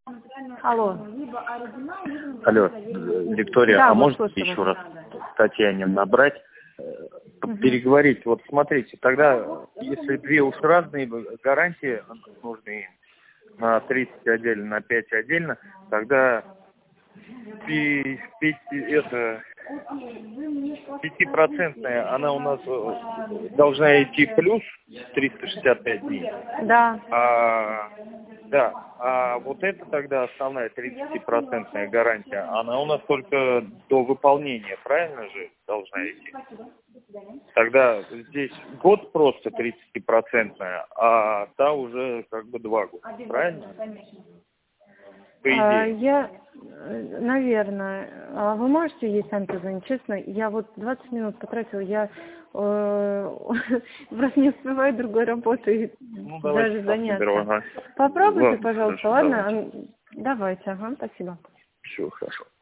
Алло. Алло, Виктория, Да, а вот можно слушаю еще вас. раз Татьяне набрать, переговорить? Вот смотрите, тогда, если две уж разные гарантии нужны, на 30 отдельно, на 5 отдельно, тогда пятипроцентная, она у нас должна идти плюс 365 дней. Да. А вот это тогда основная 30% гарантия, она у нас только до выполнения, правильно же, должна идти? Тогда здесь год просто 30%, а та уже как бы 2 года, правильно? По идее. Наверное. Вы можете ей сами позвонить? Честно, я вот 20 минут потратила, я просто не успеваю другой работы даже заняться. Попробуйте, пожалуйста, хорошо, ладно? Давайте, ага, спасибо. Все, хорошо.